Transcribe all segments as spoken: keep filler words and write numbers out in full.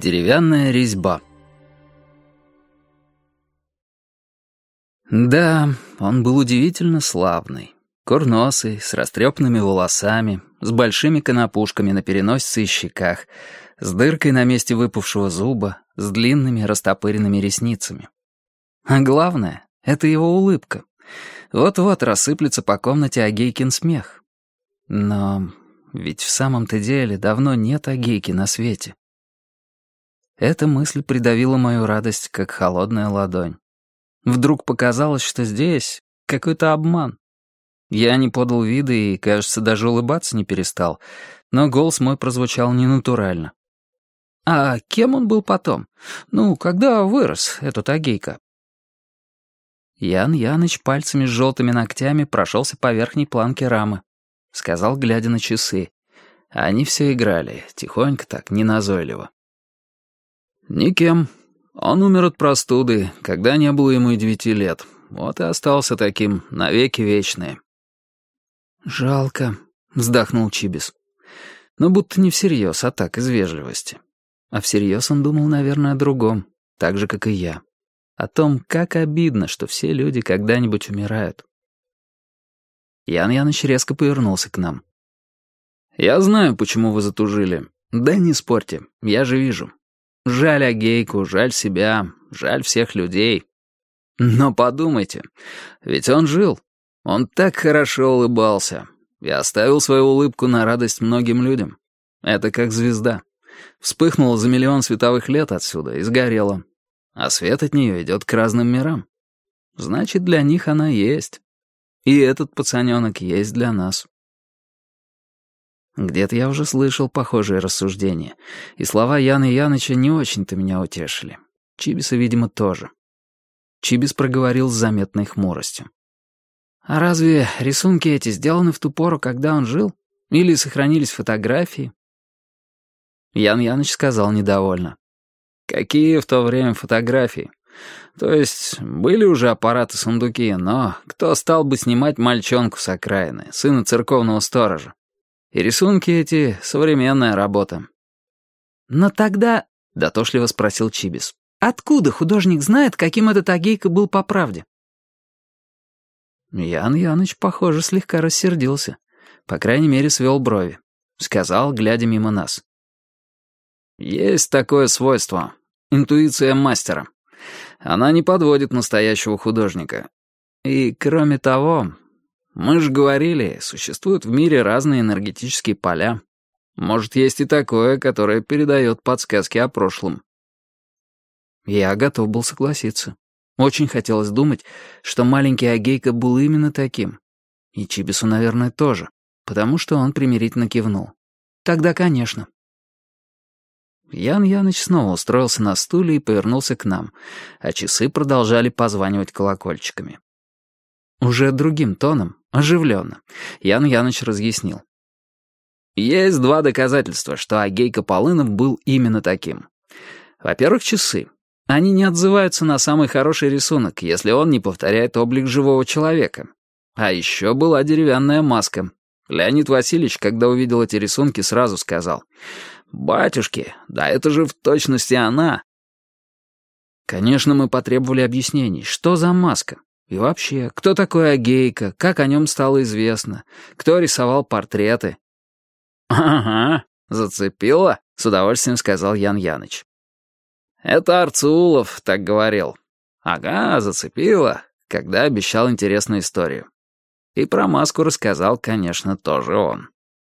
Деревянная резьба. Да, он был удивительно славный. Курносый, с растрепанными волосами, с большими конопушками на переносице и щеках, с дыркой на месте выпавшего зуба, с длинными растопыренными ресницами. А главное — это его улыбка. Вот-вот рассыплется по комнате Агейкин смех. Но ведь в самом-то деле давно нет Агейки на свете. Эта мысль придавила мою радость, как холодная ладонь. Вдруг показалось, что здесь какой-то обман. Я не подал вида и, кажется, даже улыбаться не перестал, но голос мой прозвучал ненатурально. А кем он был потом? Ну, когда вырос этот Агейка? Ян Яныч пальцами с желтыми ногтями прошелся по верхней планке рамы. Сказал, глядя на часы. А они все играли, тихонько так, неназойливо. «Никем. Он умер от простуды, когда не было ему и девяти лет. Вот и остался таким навеки вечные». «Жалко», — вздохнул Чибис. Но будто не всерьез, а так, из вежливости. А всерьез он думал, наверное, о другом, так же, как и я. О том, как обидно, что все люди когда-нибудь умирают. Ян Яныч резко повернулся к нам. «Я знаю, почему вы затужили. Да не спорьте, я же вижу. Жаль Агейку, жаль себя, жаль всех людей. Но подумайте, ведь он жил. Он так хорошо улыбался и оставил свою улыбку на радость многим людям. Это как звезда. Вспыхнула за миллион световых лет отсюда и сгорела. А свет от нее идет к разным мирам. Значит, для них она есть. И этот пацаненок есть для нас». Где-то я уже слышал похожие рассуждения, и слова Яна Яныча не очень-то меня утешили. Чибиса, видимо, тоже. Чибис проговорил с заметной хмуростью. «А разве рисунки эти сделаны в ту пору, когда он жил? Или сохранились фотографии?» Ян Яныч сказал недовольно. «Какие в то время фотографии? То есть были уже аппараты-сундуки, но кто стал бы снимать мальчонку с окраины, сына церковного сторожа? И рисунки эти — современная работа». «Но тогда...» — дотошливо спросил Чибис. «Откуда художник знает, каким этот Агейка был по правде?» Ян Яныч, похоже, слегка рассердился. По крайней мере, свел брови. Сказал, глядя мимо нас. «Есть такое свойство. Интуиция мастера. Она не подводит настоящего художника. И, кроме того, мы же говорили, существуют в мире разные энергетические поля. Может, есть и такое, которое передает подсказки о прошлом». Я готов был согласиться. Очень хотелось думать, что маленький Агейка был именно таким. И Чибису, наверное, тоже, потому что он примирительно кивнул. «Тогда, конечно». Ян Яныч снова устроился на стуле и повернулся к нам, а часы продолжали позванивать колокольчиками. Уже другим тоном, оживленно, Ян Яныч разъяснил. «Есть два доказательства, что Агейка Полынов был именно таким. Во-первых, часы. Они не отзываются на самый хороший рисунок, если он не повторяет облик живого человека. А еще была деревянная маска. Леонид Васильевич, когда увидел эти рисунки, сразу сказал: «Батюшки, да это же в точности она». Конечно, мы потребовали объяснений, что за маска. И вообще, кто такой Агейка, как о нем стало известно, кто рисовал портреты. «Ага, зацепило», — с удовольствием сказал Ян Яныч. «Это Арцулов так говорил. Ага, зацепило, когда обещал интересную историю. И про маску рассказал, конечно, тоже он».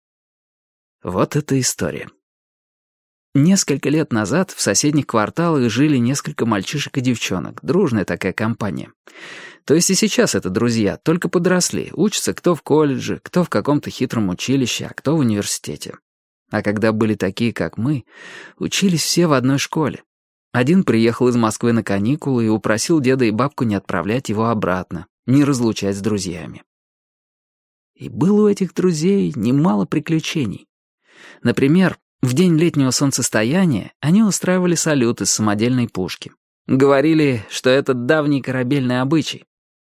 Вот эта история. Несколько лет назад в соседних кварталах жили несколько мальчишек и девчонок, дружная такая компания. То есть и сейчас это друзья, только подросли, учатся кто в колледже, кто в каком-то хитром училище, а кто в университете. А когда были такие, как мы, учились все в одной школе. Один приехал из Москвы на каникулы и упросил деда и бабку не отправлять его обратно, не разлучать с друзьями. И было у этих друзей немало приключений. Например, в день летнего солнцестояния они устраивали салют из самодельной пушки. Говорили, что это давний корабельный обычай.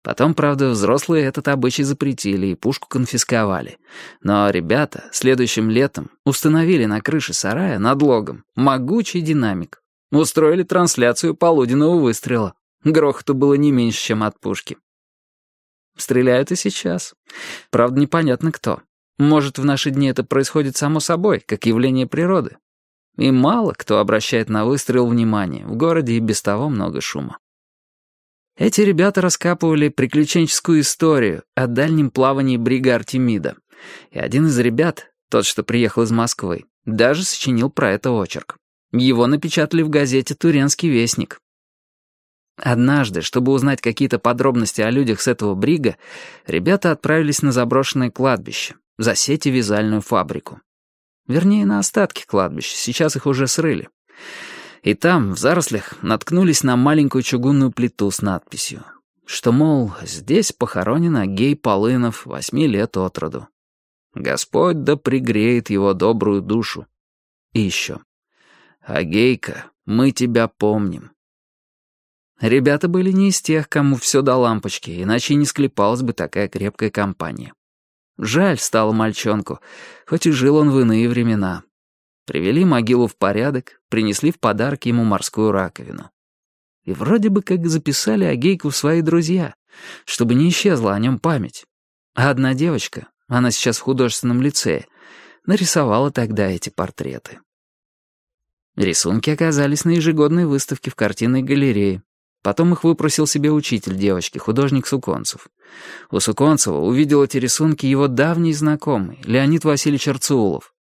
Потом, правда, взрослые этот обычай запретили и пушку конфисковали. Но ребята следующим летом установили на крыше сарая над логом могучий динамик. Устроили трансляцию полуденного выстрела. Грохоту было не меньше, чем от пушки. Стреляют и сейчас. Правда, непонятно кто. Может, в наши дни это происходит само собой, как явление природы. И мало кто обращает на выстрел внимание. В городе и без того много шума. Эти ребята раскапывали приключенческую историю о дальнем плавании брига Артемида. И один из ребят, тот, что приехал из Москвы, даже сочинил про это очерк. Его напечатали в газете «Туренский вестник». Однажды, чтобы узнать какие-то подробности о людях с этого брига, ребята отправились на заброшенное кладбище, за сетевязальную фабрику. Вернее, на остатки кладбища, сейчас их уже срыли. И там, в зарослях, наткнулись на маленькую чугунную плиту с надписью, что, мол, здесь похоронен Агей Полынов, восьми лет от роду. Господь да пригреет его добрую душу. И еще. Агейка, мы тебя помним. Ребята были не из тех, кому все до лампочки, иначе не склепалась бы такая крепкая компания. Жаль стало мальчонку, хоть и жил он в иные времена. Привели могилу в порядок, принесли в подарок ему морскую раковину. И вроде бы как записали Агейку в свои друзья, чтобы не исчезла о нем память. А одна девочка, она сейчас в художественном лицее, нарисовала тогда эти портреты. Рисунки оказались на ежегодной выставке в картинной галерее. Потом их выпросил себе учитель девочки, художник Суконцев. У Суконцева увидел эти рисунки его давний знакомый, Леонид Васильевич Арцеулов.